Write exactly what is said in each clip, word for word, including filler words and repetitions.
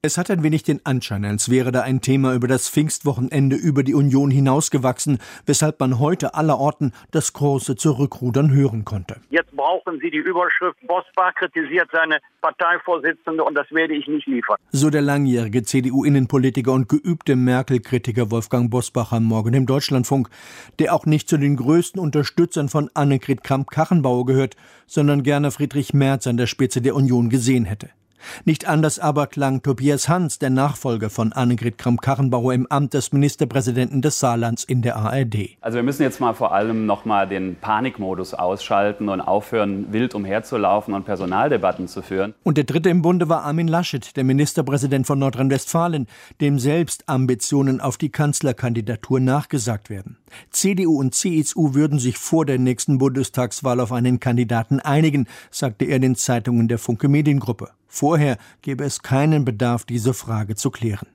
Es hat ein wenig den Anschein, als wäre da ein Thema über das Pfingstwochenende über die Union hinausgewachsen, weshalb man heute allerorten das große Zurückrudern hören konnte. Jetzt brauchen Sie die Überschrift, Bosbach kritisiert seine Parteivorsitzende und das werde ich nicht liefern. So der langjährige C D U-Innenpolitiker und geübte Merkel-Kritiker Wolfgang Bosbach am Morgen im Deutschlandfunk, der auch nicht zu den größten Unterstützern von Annegret Kramp-Karrenbauer gehört, sondern gerne Friedrich Merz an der Spitze der Union gesehen hätte. Nicht anders aber klang Tobias Hans, der Nachfolger von Annegret Kramp-Karrenbauer im Amt des Ministerpräsidenten des Saarlands in der A R D. Also wir müssen jetzt mal vor allem noch mal den Panikmodus ausschalten und aufhören, wild umherzulaufen und Personaldebatten zu führen. Und der dritte im Bunde war Armin Laschet, der Ministerpräsident von Nordrhein-Westfalen, dem selbst Ambitionen auf die Kanzlerkandidatur nachgesagt werden. C D U und C S U würden sich vor der nächsten Bundestagswahl auf einen Kandidaten einigen, sagte er den Zeitungen der Funke Mediengruppe. Vorher gäbe es keinen Bedarf, diese Frage zu klären.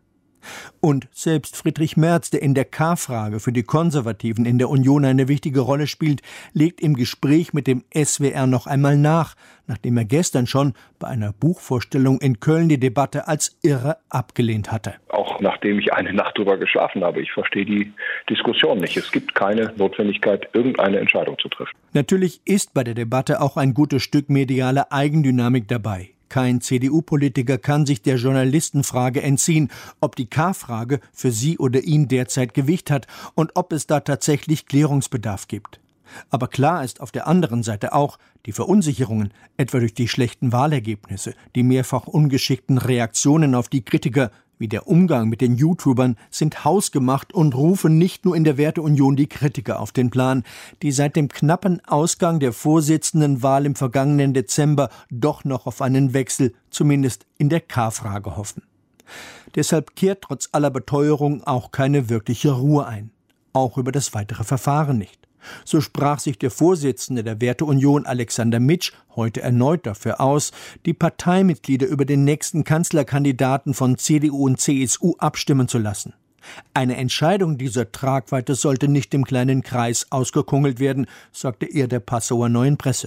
Und selbst Friedrich Merz, der in der K-Frage für die Konservativen in der Union eine wichtige Rolle spielt, legt im Gespräch mit dem S W R noch einmal nach, nachdem er gestern schon bei einer Buchvorstellung in Köln die Debatte als irre abgelehnt hatte. Auch nachdem ich eine Nacht drüber geschlafen habe, ich verstehe die Diskussion nicht. Es gibt keine Notwendigkeit, irgendeine Entscheidung zu treffen. Natürlich ist bei der Debatte auch ein gutes Stück mediale Eigendynamik dabei. Kein C D U-Politiker kann sich der Journalistenfrage entziehen, ob die K-Frage für sie oder ihn derzeit Gewicht hat und ob es da tatsächlich Klärungsbedarf gibt. Aber klar ist auf der anderen Seite auch, die Verunsicherungen, etwa durch die schlechten Wahlergebnisse, die mehrfach ungeschickten Reaktionen auf die Kritiker, wie der Umgang mit den YouTubern, sind hausgemacht und rufen nicht nur in der Werteunion die Kritiker auf den Plan, die seit dem knappen Ausgang der Vorsitzendenwahl im vergangenen Dezember doch noch auf einen Wechsel, zumindest in der K-Frage hoffen. Deshalb kehrt trotz aller Beteuerung auch keine wirkliche Ruhe ein. Auch über das weitere Verfahren nicht. So sprach sich der Vorsitzende der Werteunion Alexander Mitsch heute erneut dafür aus, die Parteimitglieder über den nächsten Kanzlerkandidaten von C D U und C S U abstimmen zu lassen. Eine Entscheidung dieser Tragweite sollte nicht im kleinen Kreis ausgekungelt werden, sagte er der Passauer Neuen Presse.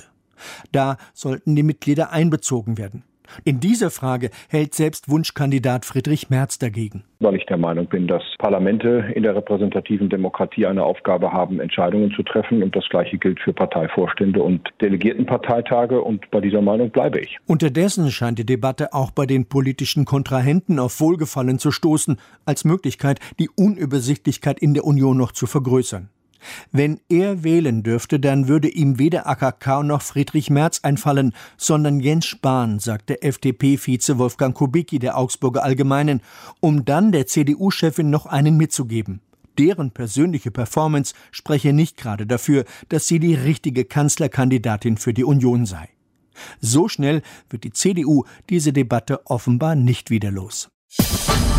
Da sollten die Mitglieder einbezogen werden. In dieser Frage hält selbst Wunschkandidat Friedrich Merz dagegen. Weil ich der Meinung bin, dass Parlamente in der repräsentativen Demokratie eine Aufgabe haben, Entscheidungen zu treffen. Und das Gleiche gilt für Parteivorstände und Delegiertenparteitage. Und bei dieser Meinung bleibe ich. Unterdessen scheint die Debatte auch bei den politischen Kontrahenten auf Wohlgefallen zu stoßen, als Möglichkeit, die Unübersichtlichkeit in der Union noch zu vergrößern. Wenn er wählen dürfte, dann würde ihm weder A K K noch Friedrich Merz einfallen, sondern Jens Spahn, sagte F D P-Vize Wolfgang Kubicki der Augsburger Allgemeinen, um dann der C D U-Chefin noch einen mitzugeben. Deren persönliche Performance spreche nicht gerade dafür, dass sie die richtige Kanzlerkandidatin für die Union sei. So schnell wird die C D U diese Debatte offenbar nicht wieder los.